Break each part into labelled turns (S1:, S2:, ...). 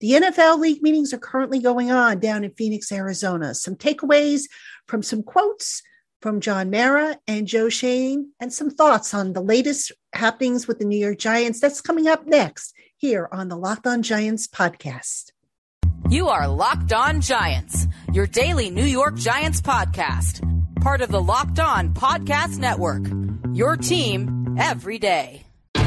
S1: The NFL league meetings are currently going on down in Phoenix, Arizona. Some takeaways from some quotes from John Mara and Joe Schoen, and some thoughts on the latest happenings with the New York Giants. That's coming up next here on the Locked On Giants podcast.
S2: You are Locked On Giants, your daily New York Giants podcast. Part of the Locked On Podcast Network, your team every day.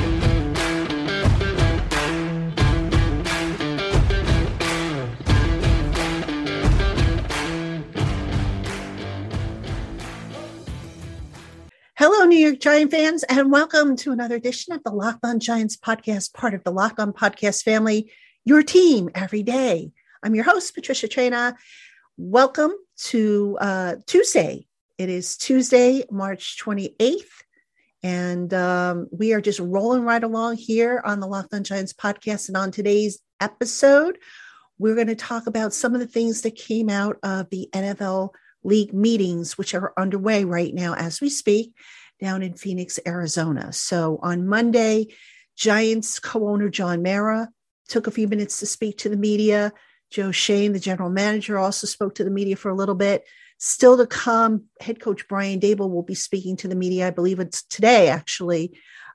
S1: Hello, New York Giant fans, and welcome to another edition of the Locked On Giants podcast, part of the Locked On Podcast family, your team every day. I'm your host, Patricia Traina. Welcome to Tuesday. It is Tuesday, March 28th, and we are just rolling right along here on the Locked On Giants podcast. And on today's episode, we're going to talk about some of the things that came out of the NFL league meetings, which are underway right now as we speak, down in Phoenix, Arizona. So on Monday, Giants co-owner John Mara took a few minutes to speak to the media. Joe Schoen, the general manager, also spoke to the media for a little bit. Still to come, head coach Brian Daboll will be speaking to the media. I believe it's today, actually,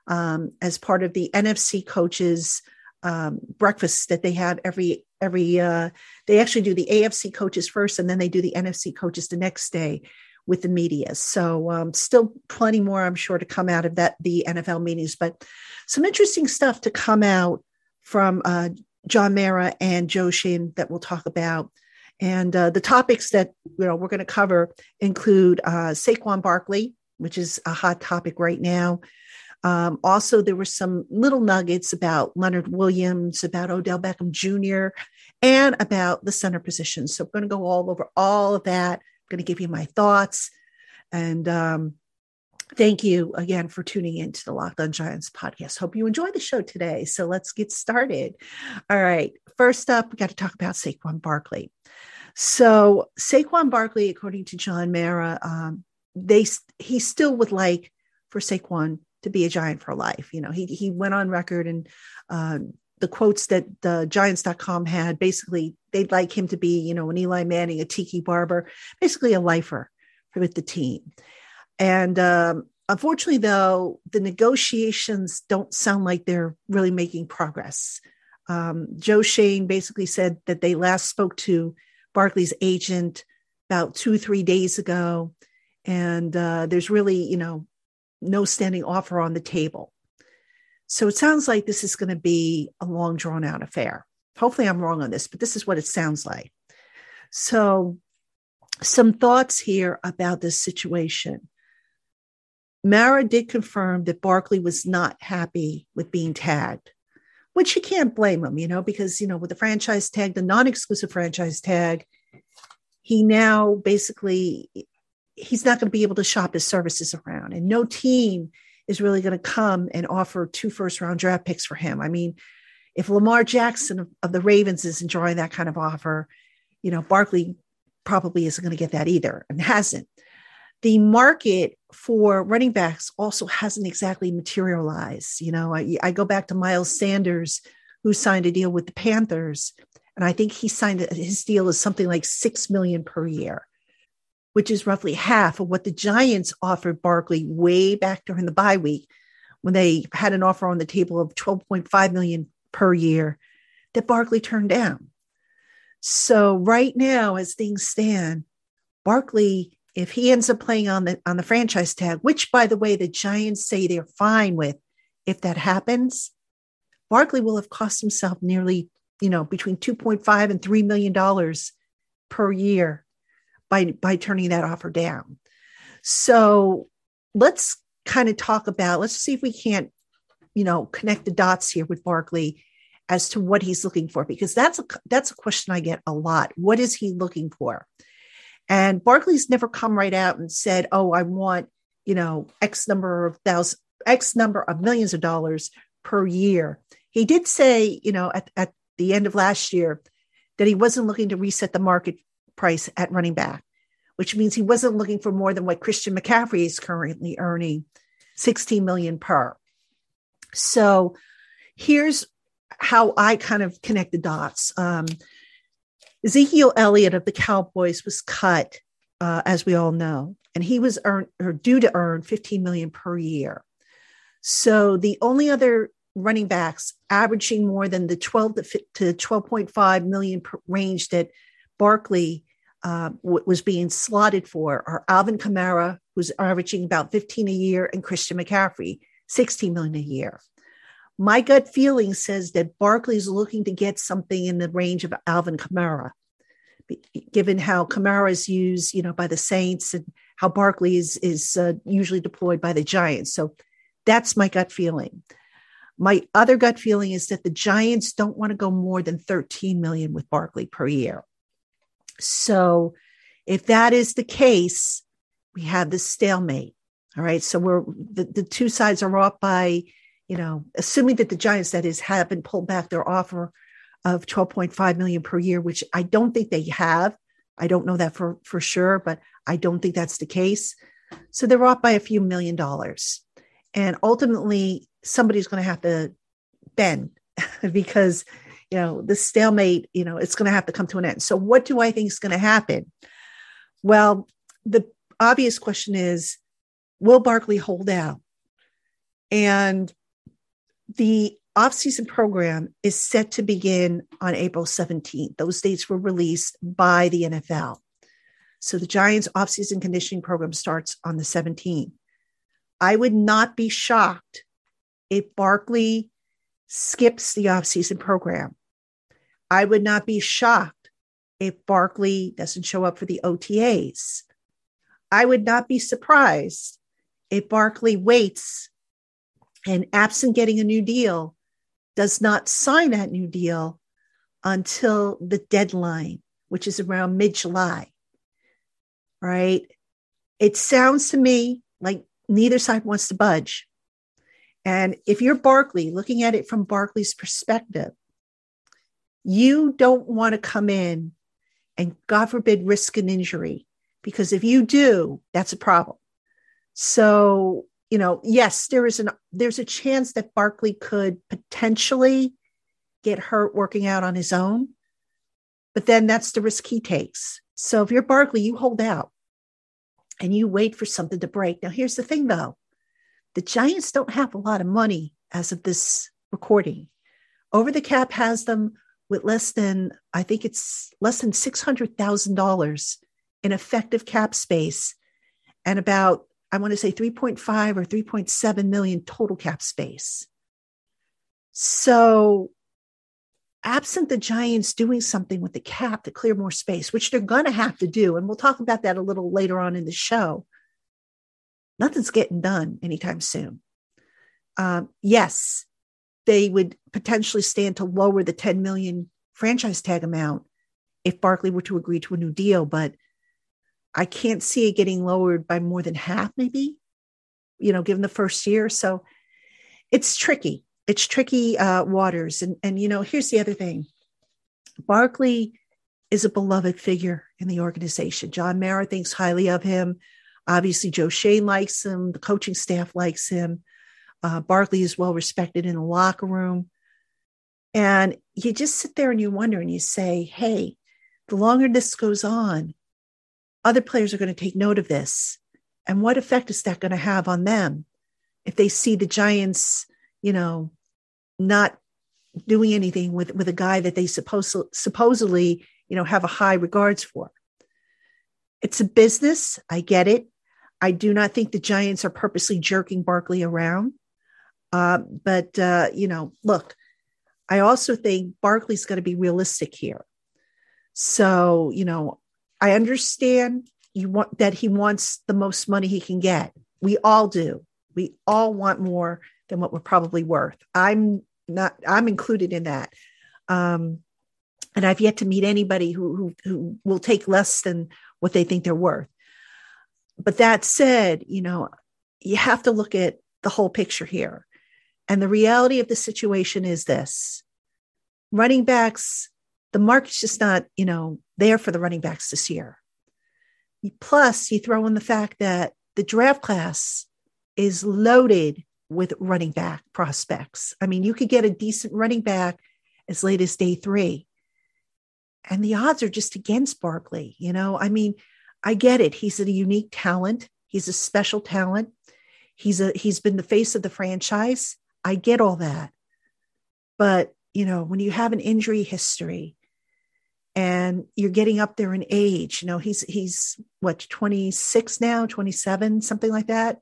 S1: as part of the NFC coaches breakfast that they have every they actually do the AFC coaches first, and then they do the NFC coaches the next day with the media. So still plenty more, I'm sure, to come out of the NFL meetings, but some interesting stuff to come out from John Mara and Joe Schoen that we'll talk about. And the topics that we're going to cover include Saquon Barkley, which is a hot topic right now. Also, there were some little nuggets about Leonard Williams, about Odell Beckham Jr., and about the center position. So I'm going to go all over all of that. I'm going to give you my thoughts. And thank you again for tuning in to the Locked On Giants podcast. Hope you enjoy the show today. So let's get started. All right. First up, we got to talk about Saquon Barkley. So Saquon Barkley, according to John Mara, he still would like for Saquon to be a Giant for life. You know, he went on record, and the quotes that the Giants.com had, basically they'd like him to be, an Eli Manning, a Tiki Barber, basically a lifer with the team. And unfortunately, though, the negotiations don't sound like they're really making progress. Joe Schoen basically said that they last spoke to Barkley's agent about 2-3 days ago, and there's really, no standing offer on the table. So it sounds like this is going to be a long, drawn-out affair. Hopefully I'm wrong on this, but this is what it sounds like. So some thoughts here about this situation. Mara did confirm that Barkley was not happy with being tagged, which you can't blame him, because, with the franchise tag, the non-exclusive franchise tag, he now basically, he's not going to be able to shop his services around, and no team is really going to come and offer 2 first-round draft picks for him. I mean, if Lamar Jackson of the Ravens is enjoying that kind of offer, Barkley probably isn't going to get that either, and hasn't. The market for running backs also hasn't exactly materialized. I go back to Miles Sanders, who signed a deal with the Panthers, and I think his deal is something like $6 million per year, which is roughly half of what the Giants offered Barkley way back during the bye week, when they had an offer on the table of $12.5 million per year that Barkley turned down. So right now, as things stand, Barkley, if he ends up playing on the franchise tag, which, by the way, the Giants say they're fine with, if that happens, Barkley will have cost himself nearly, between $2.5 and $3 million per year by turning that offer down. So let's kind of let's see if we can't, connect the dots here with Barkley as to what he's looking for, because that's a question I get a lot. What is he looking for? And Barkley's never come right out and said, oh, I want, X number of millions of dollars per year. He did say, at the end of last year, that he wasn't looking to reset the market price at running back, which means he wasn't looking for more than what Christian McCaffrey is currently earning, $16 million per. So here's how I kind of connect the dots. Ezekiel Elliott of the Cowboys was cut, as we all know, and he was due to earn $15 million per year. So the only other running backs averaging more than the 12 to 12.5 million range that Barkley was being slotted for are Alvin Kamara, who's averaging about 15 a year, and Christian McCaffrey, 16 million a year. My gut feeling says that Barkley is looking to get something in the range of Alvin Kamara, given how Kamara is used, by the Saints and how Barkley is usually deployed by the Giants. So that's my gut feeling. My other gut feeling is that the Giants don't want to go more than 13 million with Barkley per year. So if that is the case, we have this stalemate. All right. So the two sides are off by, assuming that the Giants, that is, haven't pulled back their offer of 12.5 million per year, which I don't think they have. I don't know that for sure, but I don't think that's the case. So they're off by a few $1 million. And ultimately, somebody's going to have to bend because, the stalemate, it's going to have to come to an end. So what do I think is going to happen? Well, the obvious question is, will Barkley hold out? And the offseason program is set to begin on April 17th. Those dates were released by the NFL. So the Giants offseason conditioning program starts on the 17th. I would not be shocked if Barkley skips the offseason program. I would not be shocked if Barkley doesn't show up for the OTAs. I would not be surprised if Barkley waits and, absent getting a new deal, does not sign that new deal until the deadline, which is around mid-July. Right? It sounds to me like neither side wants to budge. And if you're Barkley, looking at it from Barkley's perspective, you don't want to come in and, God forbid, risk an injury, because if you do, that's a problem. So, yes, there's a chance that Barkley could potentially get hurt working out on his own, but then that's the risk he takes. So if you're Barkley, you hold out and you wait for something to break. Now, here's the thing, though. The Giants don't have a lot of money as of this recording. Over the Cap has them with less than $600,000 in effective cap space and about, I want to say 3.5 or 3.7 million total cap space. So absent the Giants doing something with the cap to clear more space, which they're going to have to do, and we'll talk about that a little later on in the show, nothing's getting done anytime soon. Yes, they would potentially stand to lower the 10 million franchise tag amount if Barkley were to agree to a new deal, but I can't see it getting lowered by more than half, maybe, given the first year. So it's tricky. It's tricky waters. And here's the other thing. Barkley is a beloved figure in the organization. John Mara thinks highly of him. Obviously, Joe Schoen likes him. The coaching staff likes him. Barkley is well respected in the locker room. And you just sit there and you wonder and you say, hey, the longer this goes on, other players are going to take note of this. And what effect is that going to have on them if they see the Giants, not doing anything with a guy that they supposedly, have a high regards for? It's a business. I get it. I do not think the Giants are purposely jerking Barkley around. But look, I also think Barkley's got to be realistic here. So, I understand that he wants the most money he can get. We all do. We all want more than what we're probably worth. I'm included in that. And I've yet to meet anybody who will take less than what they think they're worth. But that said, you have to look at the whole picture here. And the reality of the situation is this: running backs, the market's just not, there for the running backs this year. Plus, you throw in the fact that the draft class is loaded with running back prospects. I mean, you could get a decent running back as late as day 3. And the odds are just against Barkley. I mean, I get it. He's a unique talent. He's a special talent. He's been the face of the franchise. I get all that. But, when you have an injury history and you're getting up there in age, he's what, 26 now, 27, something like that.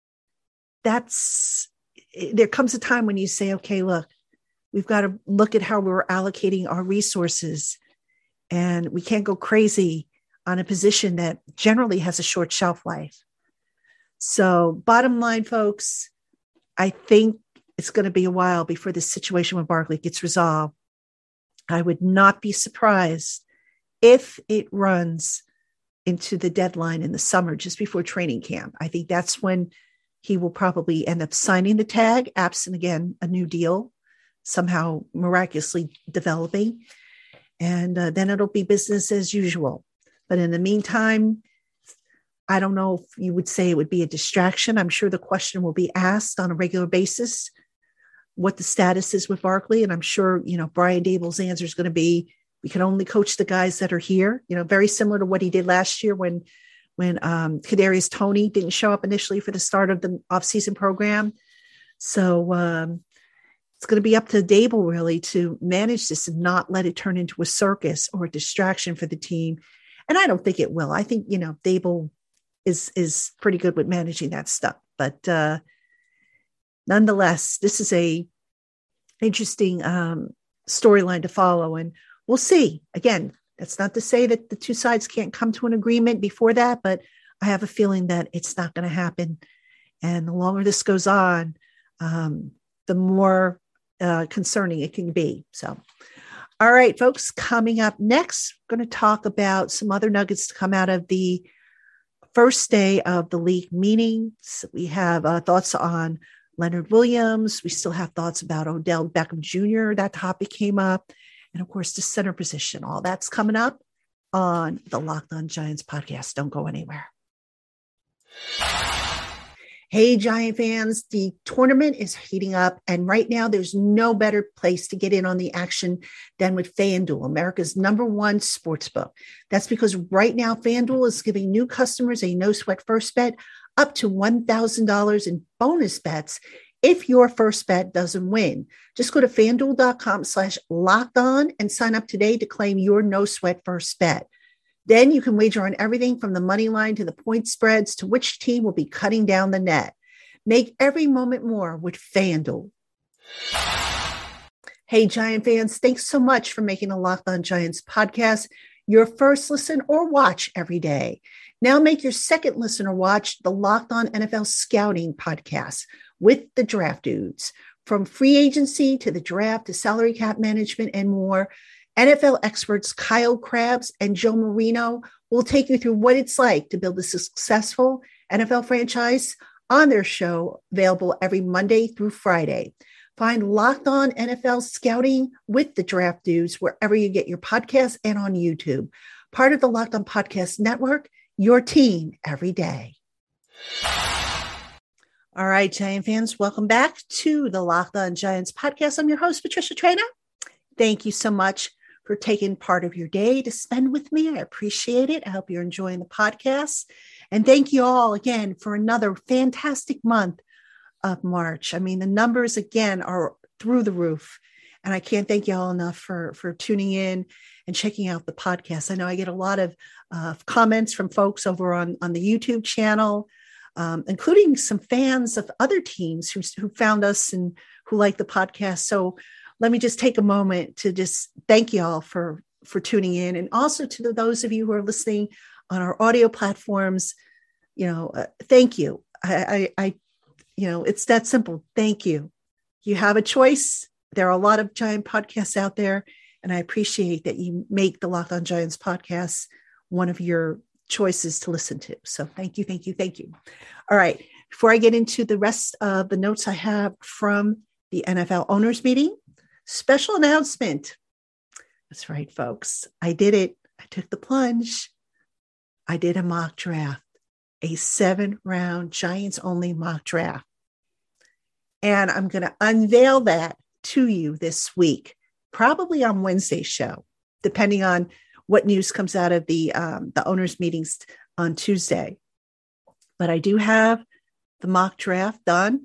S1: There comes a time when you say, okay, look, we've got to look at how we're allocating our resources, and we can't go crazy on a position that generally has a short shelf life. So bottom line, folks, I think it's going to be a while before this situation with Barkley gets resolved. I would not be surprised if it runs into the deadline in the summer, just before training camp. I think that's when he will probably end up signing the tag, absent, again, a new deal somehow miraculously developing. And then it'll be business as usual. But in the meantime, I don't know if you would say it would be a distraction. I'm sure the question will be asked on a regular basis, what the status is with Barkley. And I'm sure, Brian Daboll's answer is going to be, we can only coach the guys that are here, very similar to what he did last year when Kadarius Toney didn't show up initially for the start of the offseason program. So it's going to be up to Daboll really to manage this and not let it turn into a circus or a distraction for the team. And I don't think it will. I think, Daboll is pretty good with managing that stuff. But nonetheless, this is a interesting storyline to follow, and we'll see. Again, that's not to say that the two sides can't come to an agreement before that, but I have a feeling that it's not going to happen. And the longer this goes on, the more concerning it can be. So, all right, folks, coming up next, we're going to talk about some other nuggets to come out of the first day of the league meetings. We have thoughts on Leonard Williams. We still have thoughts about Odell Beckham Jr. That topic came up. And of course, the center position. All that's coming up on the Locked On Giants podcast. Don't go anywhere. Hey, Giant fans, the tournament is heating up. And right now, there's no better place to get in on the action than with FanDuel, America's #1 sportsbook. That's because right now, FanDuel is giving new customers a no-sweat first bet up to $1,000 in bonus bets if your first bet doesn't win. Just go to FanDuel.com/lockedon and sign up today to claim your no-sweat first bet. Then you can wager on everything from the money line to the point spreads to which team will be cutting down the net. Make every moment more with FanDuel. Hey, Giant fans, thanks so much for making the Locked On Giants podcast your first listen or watch every day. Now make your second listen or watch the Locked On NFL Scouting podcast with the Draft Dudes. From free agency to the draft to salary cap management and more, NFL experts Kyle Krabs and Joe Marino will take you through what it's like to build a successful NFL franchise on their show, available every Monday through Friday. Find Locked On NFL Scouting with the Draft Dudes wherever you get your podcasts and on YouTube. Part of the Locked On Podcast Network, your team every day. All right, Giant fans, welcome back to the Locked On Giants podcast. I'm your host, Patricia Traina. Thank you so much for taking part of your day to spend with me. I appreciate it. I hope you're enjoying the podcast. And thank you all again for another fantastic month of March. I mean, the numbers again are through the roof. And I can't thank you all enough for tuning in and checking out the podcast. I know I get a lot of comments from folks over on the YouTube channel, including some fans of other teams who found us and who like the podcast. So let me just take a moment to just thank you all for tuning in. And also to those of you who are listening on our audio platforms, thank you. I it's that simple. Thank you. You have a choice. There are a lot of Giant podcasts out there, and I appreciate that you make the Locked On Giants podcast one of your choices to listen to. So thank you, thank you, thank you. All right. Before I get into the rest of the notes I have from the NFL owners meeting, special announcement. That's right, folks. I did it. I took the plunge. I did a mock draft, a 7-round Giants only mock draft. And I'm going to unveil that to you this week, probably on Wednesday's show, depending on what news comes out of the owners' meetings on Tuesday. But I do have the mock draft done.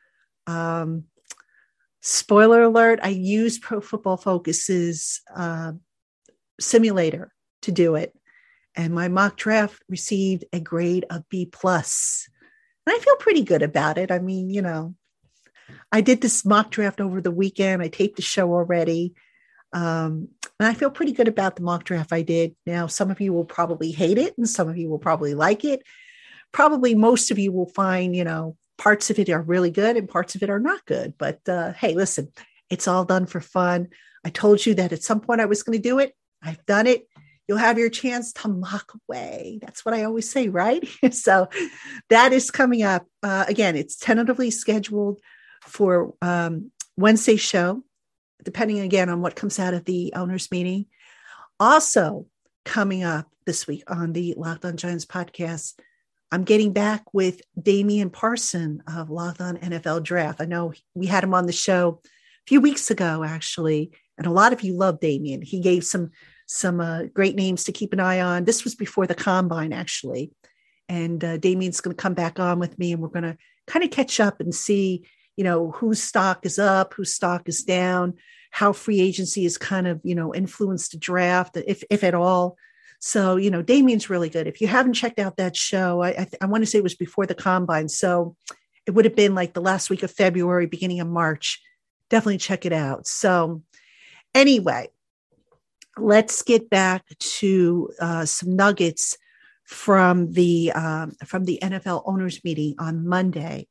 S1: Spoiler alert, I used Pro Football Focus's simulator to do it. And my mock draft received a grade of B+. And I feel pretty good about it. I mean, you know, I did this mock draft over the weekend. I taped the show already. And I feel pretty good about the mock draft I did. Now, some of you will probably hate it and some of you will probably like it. Probably most of you will find, you know, parts of it are really good and parts of it are not good. But hey, listen, it's all done for fun. I told you that at some point I was going to do it. I've done it. You'll have your chance to mock away. That's what I always say, right? So that is coming up. Again, it's tentatively scheduled for Wednesday's show, depending again on what comes out of the owners meeting. Also coming up this week on the Locked On Giants podcast, I'm getting back with Damian Parson of Locked On NFL Draft. I know we had him on the show a few weeks ago, actually, and a lot of you love Damian. He gave some great names to keep an eye on. This was before the combine, actually. And Damian's going to come back on with me, and we're going to kind of catch up and see, you know, whose stock is up, whose stock is down, how free agency is kind of, you know, influenced the draft, if at all. So, you know, Damian's really good. If you haven't checked out that show, I want to say it was before the combine. So it would have been like the last week of February, beginning of March. Definitely check it out. So anyway, let's get back to some nuggets from the NFL owners meeting on Monday.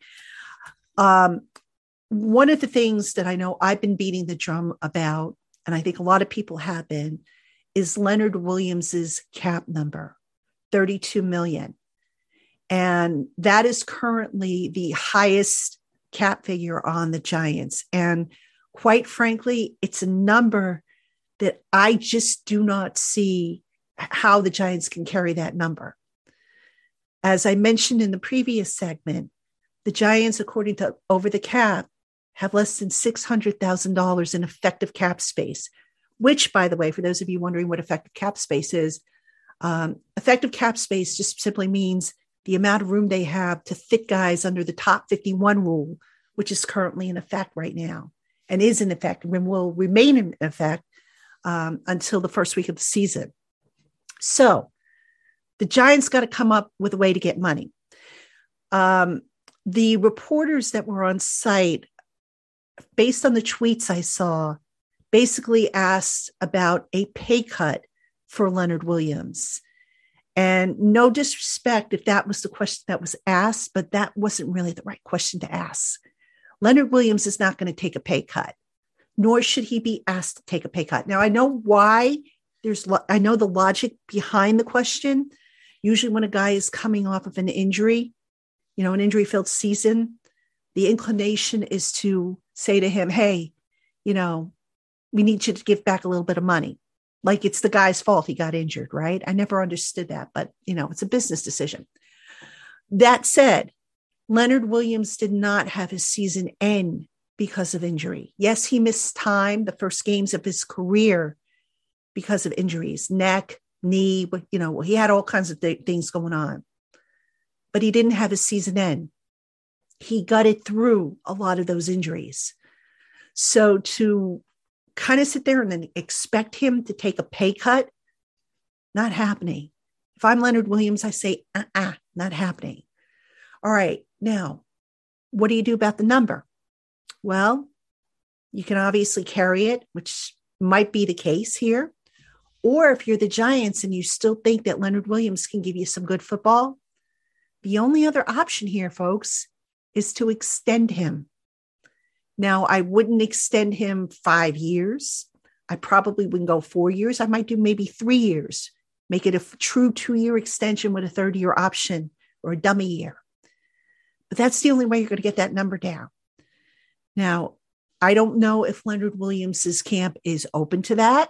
S1: One of the things that I know I've been beating the drum about, and I think a lot of people have been, is Leonard Williams's cap number, $32 million. And that is currently the highest cap figure on the Giants. And quite frankly, it's a number that I just do not see how the Giants can carry that number. As I mentioned in the previous segment, the Giants, according to Over the Cap, have less than $600,000 in effective cap space, which, by the way, for those of you wondering what effective cap space is, effective cap space just simply means the amount of room they have to fit guys under the top 51 rule, which is currently in effect right now and is in effect and will remain in effect until the first week of the season. So the Giants got to come up with a way to get money. The reporters that were on site, based on the tweets I saw, basically asked about a pay cut for Leonard Williams. And no disrespect if that was the question that was asked, but that wasn't really the right question to ask. Leonard Williams is not going to take a pay cut, nor should he be asked to take a pay cut. Now, I know why. I know the logic behind the question. Usually when a guy is coming off of an injury, you know, an injury-filled season, the inclination is to say to him, hey, you know, we need you to give back a little bit of money. Like it's the guy's fault he got injured, right? I never understood that, but, you know, it's a business decision. That said, Leonard Williams did not have his season end because of injury. Yes, he missed time, the first games of his career, because of injuries, neck, knee, but, you know, he had all kinds of things going on. But he didn't have his season end. He gutted through a lot of those injuries. So to kind of sit there and then expect him to take a pay cut, not happening. If I'm Leonard Williams, I say, not happening. All right, now, what do you do about the number? Well, you can obviously carry it, which might be the case here. Or if you're the Giants and you still think that Leonard Williams can give you some good football, the only other option here, folks, is to extend him. Now, I wouldn't extend him 5 years. I probably wouldn't go 4 years. I might do maybe 3 years, make it a true 2-year extension with a third-year option or a dummy year. But that's the only way you're going to get that number down. Now, I don't know if Leonard Williams's camp is open to that,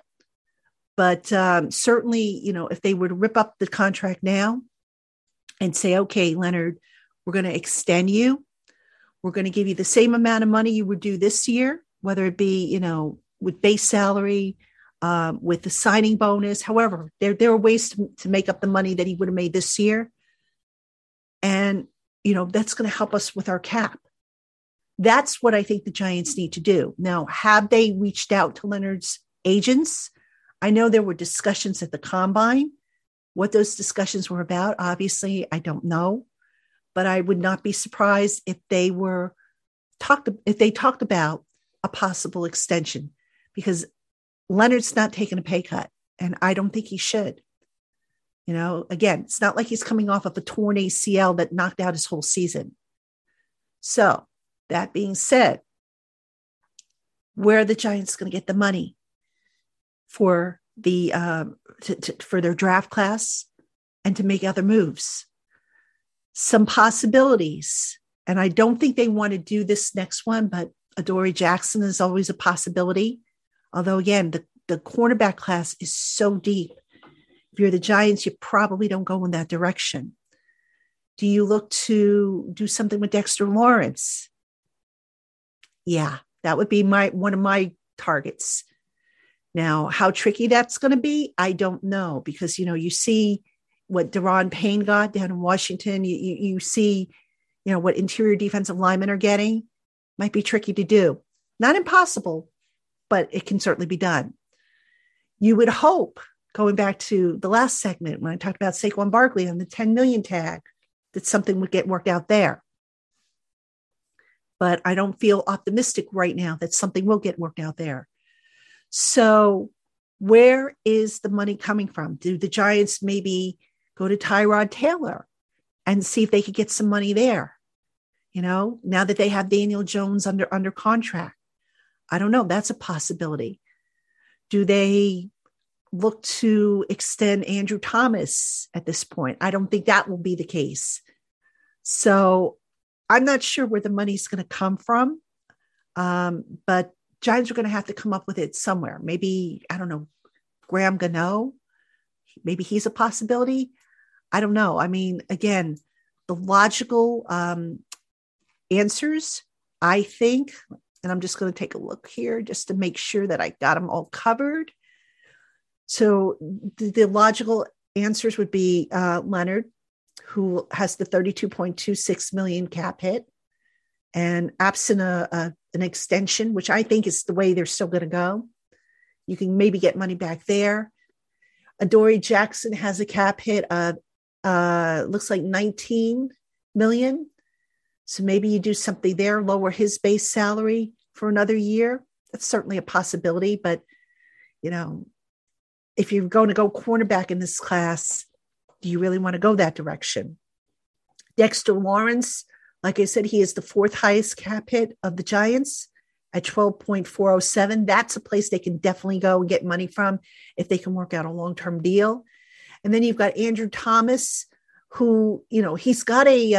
S1: but certainly, you know, if they were to rip up the contract now and say, okay, Leonard, we're going to extend you. We're going to give you the same amount of money you would do this year, whether it be, with base salary, with the signing bonus. However, there are ways to make up the money that he would have made this year. And, that's going to help us with our cap. That's what I think the Giants need to do. Now, have they reached out to Leonard's agents? I know there were discussions at the combine. What those discussions were about, obviously, I don't know. But I would not be surprised if they talked about a possible extension, because Leonard's not taking a pay cut, and I don't think he should. Again, it's not like he's coming off of a torn ACL that knocked out his whole season. So that being said, where are the Giants going to get the money for for their draft class and to make other moves? Some possibilities, and I don't think they want to do this next one, but Adoree Jackson is always a possibility. Although, again, the cornerback class is so deep. If you're the Giants, you probably don't go in that direction. Do you look to do something with Dexter Lawrence? Yeah, that would be one of my targets. Now, how tricky that's going to be, I don't know, because, you see what Daron Payne got down in Washington. You see, what interior defensive linemen are getting. Might be tricky to do. Not impossible, but it can certainly be done. You would hope, going back to the last segment when I talked about Saquon Barkley on the $10 million tag, that something would get worked out there. But I don't feel optimistic right now that something will get worked out there. So where is the money coming from? Do the Giants maybe go to Tyrod Taylor and see if they could get some money there? Now that they have Daniel Jones under contract, I don't know. That's a possibility. Do they look to extend Andrew Thomas at this point? I don't think that will be the case. So I'm not sure where the money's going to come from. But Giants are going to have to come up with it somewhere. Maybe, I don't know, Graham Gano, maybe he's a possibility. I don't know. I mean, again, the logical answers, I think, and I'm just going to take a look here just to make sure that I got them all covered. So the logical answers would be Leonard, who has the $32.26 million cap hit, and absent an extension, which I think is the way they're still going to go, you can maybe get money back there. Adoree Jackson has a cap hit of looks like $19 million. So maybe you do something there, lower his base salary for another year. That's certainly a possibility. But, if you're going to go cornerback in this class, do you really want to go that direction? Dexter Lawrence, like I said, he is the fourth highest cap hit of the Giants at 12.407. That's a place they can definitely go and get money from if they can work out a long-term deal. And then you've got Andrew Thomas, who, he's got a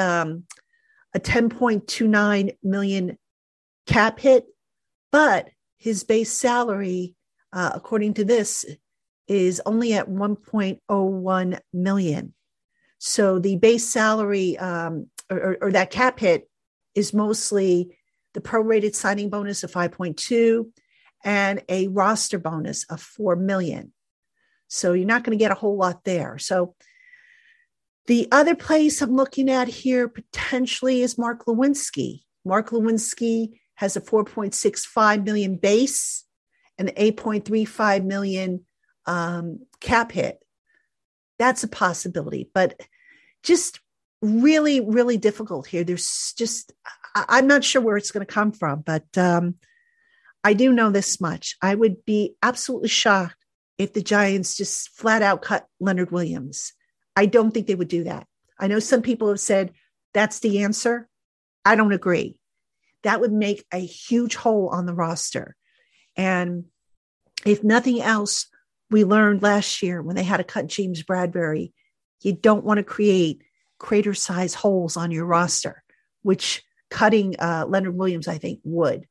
S1: 10.29 million cap hit, but his base salary, according to this, is only at 1.01 million. So the base salary or that cap hit is mostly the prorated signing bonus of 5.2 and a roster bonus of 4 million. So you're not going to get a whole lot there. So the other place I'm looking at here potentially is Mark Lewinsky. Mark Lewinsky has a 4.65 million base and 8.35 million cap hit. That's a possibility, but just really, really difficult here. There's just, I'm not sure where it's going to come from, but I do know this much. I would be absolutely shocked if the Giants just flat out cut Leonard Williams. I don't think they would do that. I know some people have said that's the answer. I don't agree. That would make a huge hole on the roster. And if nothing else, we learned last year when they had to cut James Bradbury, you don't want to create crater-sized holes on your roster, which cutting Leonard Williams, I think, would.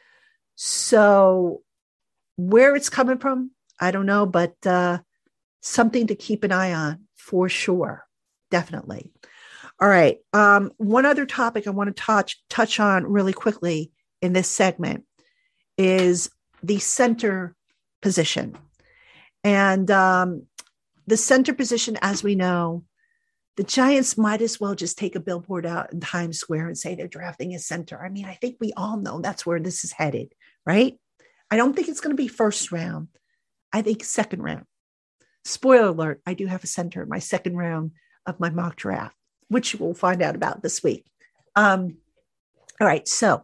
S1: So where it's coming from, I don't know, but something to keep an eye on for sure. Definitely. All right. One other topic I want to touch on really quickly in this segment is the center position. And the center position, as we know, the Giants might as well just take a billboard out in Times Square and say they're drafting a center. I mean, I think we all know that's where this is headed, right? I don't think it's going to be first round. I think second round. Spoiler alert, I do have a center in my second round of my mock draft, which we'll find out about this week. All right, so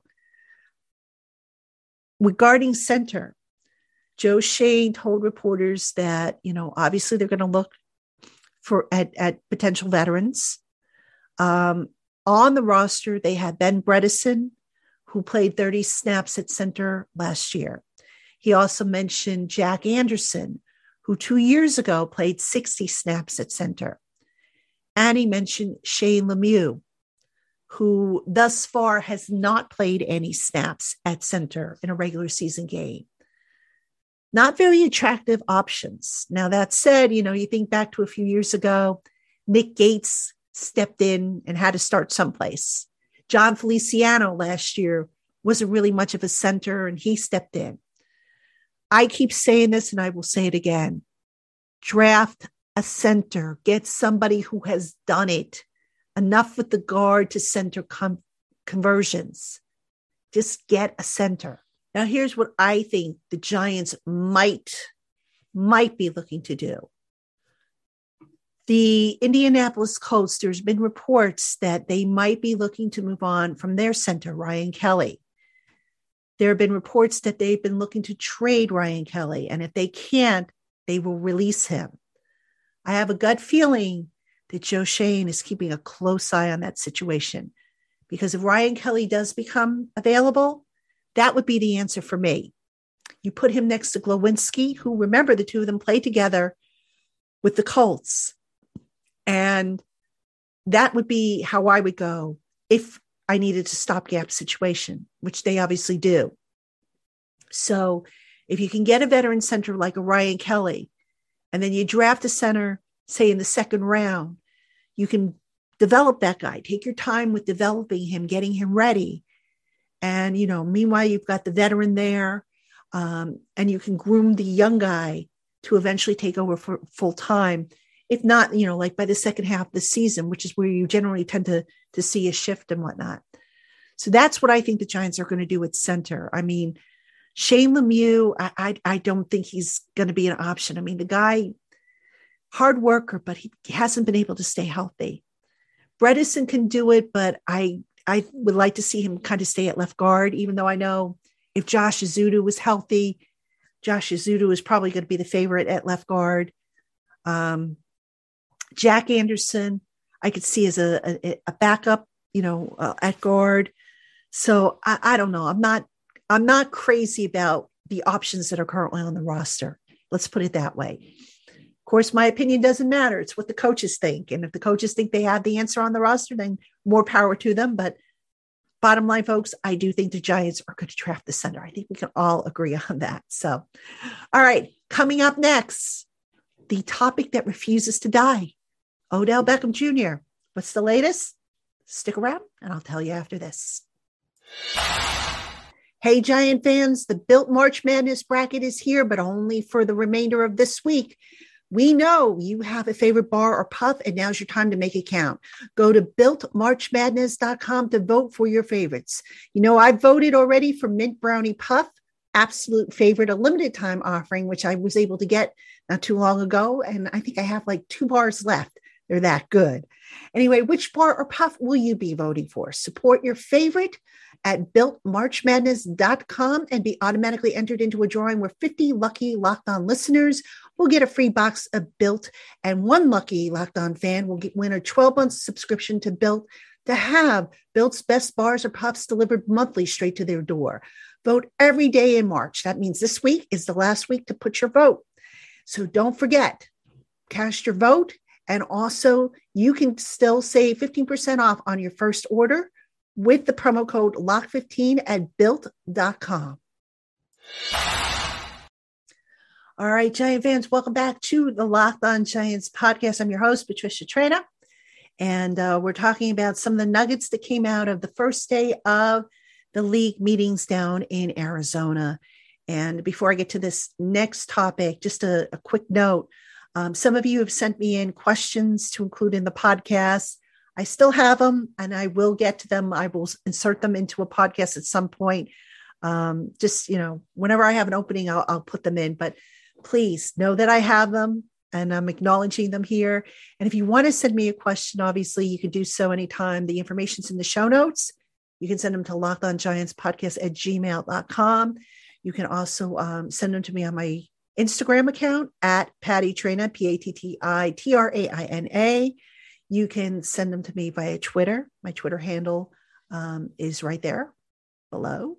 S1: regarding center, Joe Schoen told reporters that, obviously they're going to look at potential veterans. On the roster, they had Ben Bredeson, who played 30 snaps at center last year. He also mentioned Jack Anderson, who 2 years ago played 60 snaps at center. And he mentioned Shane Lemieux, who thus far has not played any snaps at center in a regular season game. Not very attractive options. Now, that said, you think back to a few years ago, Nick Gates stepped in and had to start someplace. John Feliciano last year wasn't really much of a center, and he stepped in. I keep saying this, and I will say it again. Draft a center. Get somebody who has done it. Enough with the guard to center conversions. Just get a center. Now, here's what I think the Giants might be looking to do. The Indianapolis Colts, there's been reports that they might be looking to move on from their center, Ryan Kelly. There have been reports that they've been looking to trade Ryan Kelly, and if they can't, they will release him. I have a gut feeling that Joe Schoen is keeping a close eye on that situation, because if Ryan Kelly does become available, that would be the answer for me. You put him next to Glowinski, who, remember, the two of them played together with the Colts. And that would be how I would go if I needed a stopgap situation, which they obviously do. So if you can get a veteran center like a Ryan Kelly, and then you draft a center, say in the second round, you can develop that guy. Take your time with developing him, getting him ready. And, meanwhile, you've got the veteran there, and you can groom the young guy to eventually take over for full time. If not, like by the second half of the season, which is where you generally tend to see a shift and whatnot. So that's what I think the Giants are going to do at center. I mean, Shane Lemieux, I don't think he's going to be an option. I mean, the guy, hard worker, but he hasn't been able to stay healthy. Bredeson can do it, but I would like to see him kind of stay at left guard, even though I know if Josh Ezeudu was healthy, Josh Ezeudu is probably going to be the favorite at left guard. Jack Anderson, I could see as a backup, at guard. So I don't know. I'm not crazy about the options that are currently on the roster. Let's put it that way. Of course, my opinion doesn't matter. It's what the coaches think. And if the coaches think they have the answer on the roster, then more power to them. But bottom line, folks, I do think the Giants are going to draft the center. I think we can all agree on that. So, all right, coming up next, the topic that refuses to die, Odell Beckham Jr. What's the latest? Stick around and I'll tell you after this. Hey, Giant fans, the Built March Madness bracket is here, but only for the remainder of this week. We know you have a favorite bar or puff, and now's your time to make it count. Go to BuiltMarchMadness.com to vote for your favorites. I've voted already for Mint Brownie Puff, absolute favorite, a limited time offering, which I was able to get not too long ago. And I think I have like 2 bars left. They're that good. Anyway, which bar or puff will you be voting for? Support your favorite at BuiltMarchMadness.com and be automatically entered into a drawing where 50 lucky Locked On listeners will get a free box of Built, and 1 lucky Locked On fan will win a 12-month subscription to Built to have Built's best bars or puffs delivered monthly straight to their door. Vote every day in March. That means this week is the last week to put your vote. So don't forget, cast your vote. And also, you can still save 15% off on your first order with the promo code LOCK15 at Built.com. All right, Giant fans, welcome back to the Locked On Giants podcast. I'm your host, Patricia Traina. And we're talking about some of the nuggets that came out of the first day of the league meetings down in Arizona. And before I get to this next topic, just a quick note. Some of you have sent me in questions to include in the podcast. I still have them and I will get to them. I will insert them into a podcast at some point. Just, whenever I have an opening, I'll put them in, but please know that I have them and I'm acknowledging them here. And if you want to send me a question, obviously you can do so anytime. The information's in the show notes. You can send them to lockedongiantspodcast@gmail.com. You can also send them to me on my Instagram account at Patty Traina, PATTITRAINA. You can send them to me via Twitter. My Twitter handle is right there below.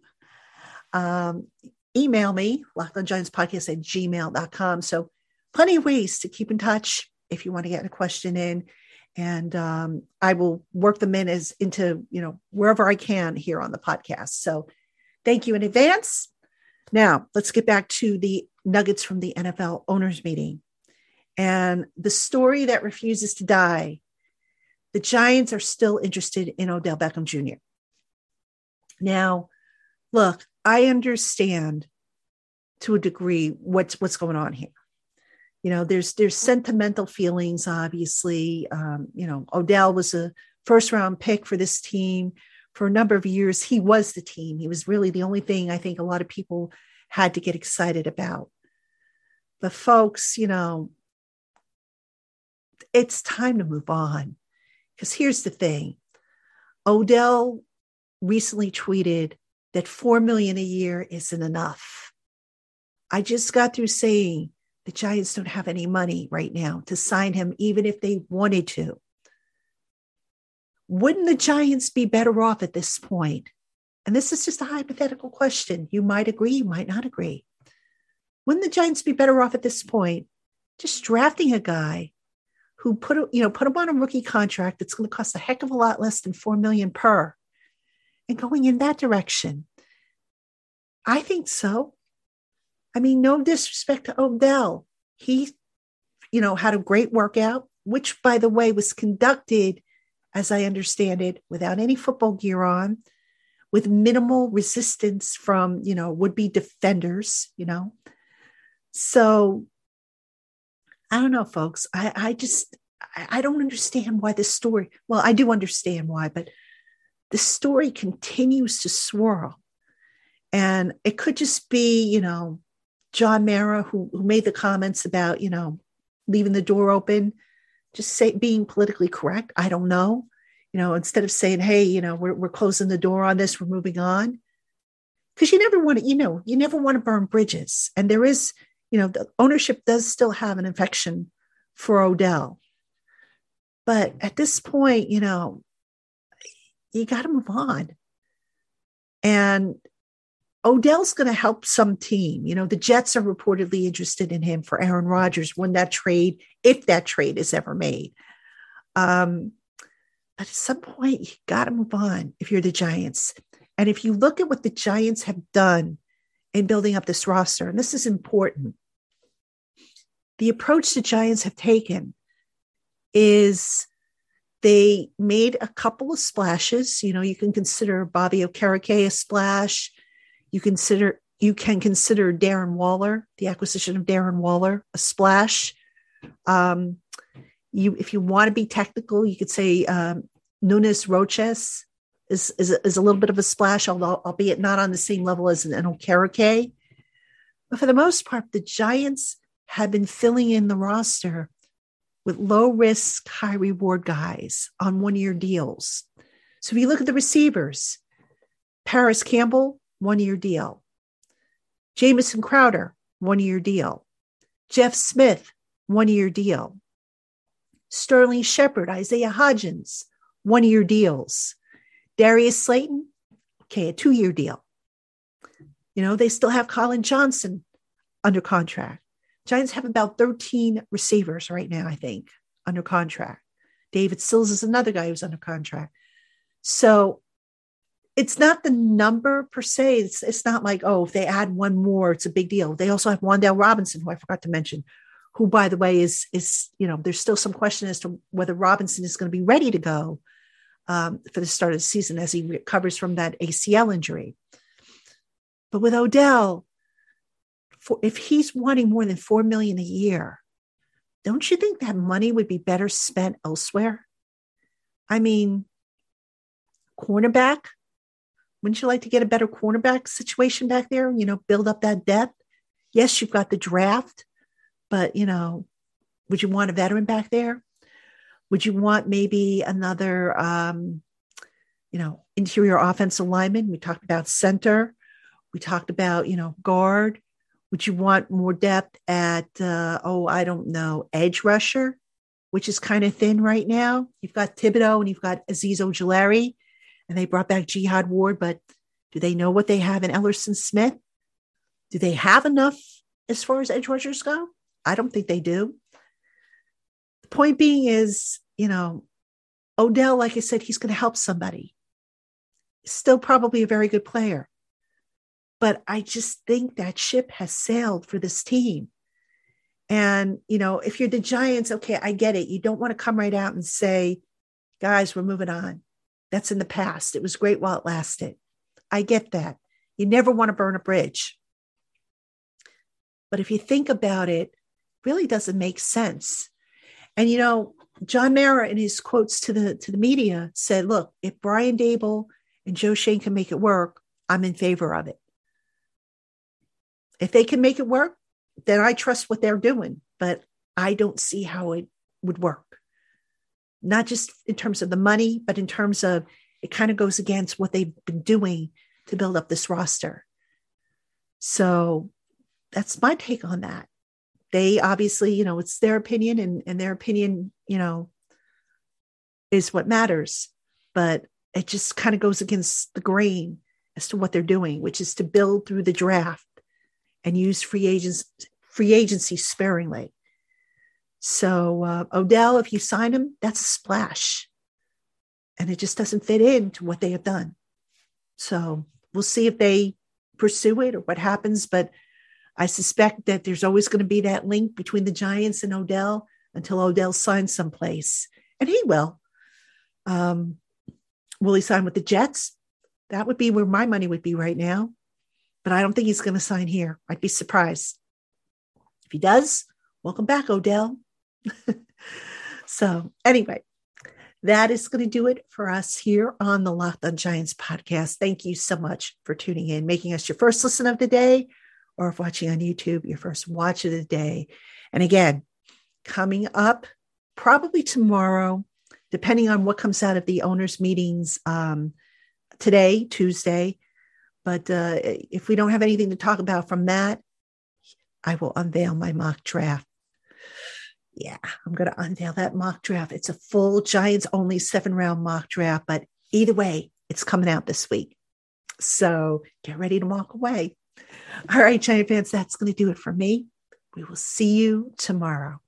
S1: Email me, lockedongiantspodcast@gmail.com. So plenty of ways to keep in touch if you want to get a question in. And I will work them into wherever I can here on the podcast. So thank you in advance. Now, let's get back to the nuggets from the NFL owners meeting. And the story that refuses to die, the Giants are still interested in Odell Beckham Jr. Now, look, I understand to a degree what's going on here. There's sentimental feelings, obviously. Odell was a first-round pick for this team. For a number of years, he was the team. He was really the only thing I think a lot of people had to get excited about. But folks, it's time to move on. Because here's the thing. Odell recently tweeted that $4 million a year isn't enough. I just got through saying the Giants don't have any money right now to sign him, even if they wanted to. Wouldn't the Giants be better off at this point? And this is just a hypothetical question. You might agree, you might not agree. Wouldn't the Giants be better off at this point just drafting a guy who put him on a rookie contract that's going to cost a heck of a lot less than $4 million per, and going in that direction? I think so. I mean, no disrespect to Odell. He, had a great workout, which, by the way, was conducted, as I understand it, without any football gear on, with minimal resistance from, would-be defenders, So I don't know, folks. I don't understand why this story, well, I do understand why, but the story continues to swirl. And it could just be, John Mara, who made the comments about, leaving the door open, being politically correct. I don't know. Instead of saying, hey, we're closing the door on this, we're moving on. Because you never want to, you never want to burn bridges. And there is, the ownership does still have an affection for Odell. But at this point, you got to move on. And Odell's going to help some team. The Jets are reportedly interested in him for Aaron Rodgers if that trade is ever made. But at some point, you got to move on if you're the Giants. And if you look at what the Giants have done in building up this roster, and this is important, the approach the Giants have taken is they made a couple of splashes. You can consider Bobby Okereke a splash. You can consider Darren Waller, the acquisition of Darren Waller, a splash. If you want to be technical, you could say Nunes Roches is a little bit of a splash, although albeit not on the same level as an Okereke. But for the most part, the Giants have been filling in the roster with low risk, high reward guys on 1-year deals. So if you look at the receivers, Paris Campbell, 1-year deal. Jamison Crowder, 1-year deal. Jeff Smith, 1-year deal. Sterling Shepard, Isaiah Hodgins, 1-year deals. Darius Slayton, a 2-year deal. They still have Colin Johnson under contract. Giants have about 13 receivers right now, I think, under contract. David Sills is another guy who's under contract. So it's not the number per se. It's not like, if they add one more, it's a big deal. They also have Wan'Dale Robinson, who I forgot to mention, who, by the way, is there's still some question as to whether Robinson is going to be ready to go for the start of the season as he recovers from that ACL injury. But with Odell, if he's wanting more than $4 million a year, don't you think that money would be better spent elsewhere? I mean, cornerback. Wouldn't you like to get a better cornerback situation back there? Build up that depth. Yes, you've got the draft, but would you want a veteran back there? Would you want maybe another, interior offensive lineman? We talked about center. We talked about, guard. Would you want more depth at, I don't know, edge rusher, which is kind of thin right now? You've got Thibodeau and you've got Azeez Ojulari, and they brought back Jihad Ward, but do they know what they have in Ellerson Smith? Do they have enough as far as edge rushers go? I don't think they do. The point being is, Odell, like I said, he's going to help somebody. Still probably a very good player. But I just think that ship has sailed for this team. And, if you're the Giants, okay, I get it. You don't want to come right out and say, guys, we're moving on. That's in the past. It was great while it lasted. I get that. You never want to burn a bridge. But if you think about it, it really doesn't make sense. And, John Mara, in his quotes to the media, said, look, if Brian Daboll and Joe Schoen can make it work, I'm in favor of it. If they can make it work, then I trust what they're doing. But I don't see how it would work. Not just in terms of the money, but in terms of it kind of goes against what they've been doing to build up this roster. So that's my take on that. They obviously, it's their opinion and their opinion, is what matters. But it just kind of goes against the grain as to what they're doing, which is to build through the draft and use free agency sparingly. So Odell, if you sign him, that's a splash. And it just doesn't fit into what they have done. So we'll see if they pursue it or what happens. But I suspect that there's always going to be that link between the Giants and Odell until Odell signs someplace. And he will. Will he sign with the Jets? That would be where my money would be right now. But I don't think he's going to sign here. I'd be surprised. If he does, welcome back, Odell. So anyway, that is going to do it for us here on the Locked On Giants podcast. Thank you so much for tuning in, making us your first listen of the day, or if watching on YouTube, your first watch of the day. And again, coming up probably tomorrow, depending on what comes out of the owners' meetings today, Tuesday. But if we don't have anything to talk about from that, I will unveil my mock draft. Yeah, I'm going to unveil that mock draft. It's a full Giants only 7-round mock draft, but either way, it's coming out this week. So get ready to walk away. All right, Giant fans, that's going to do it for me. We will see you tomorrow.